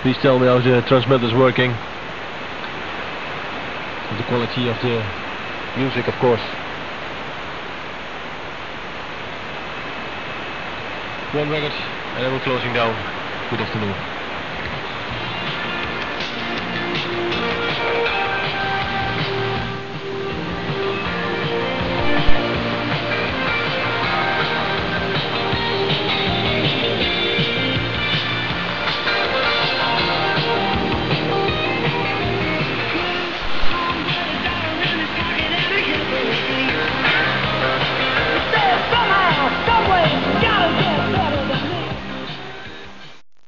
Please tell me how the transmitter is working. The quality of the music, of course. One record, and then we're closing down. Good afternoon.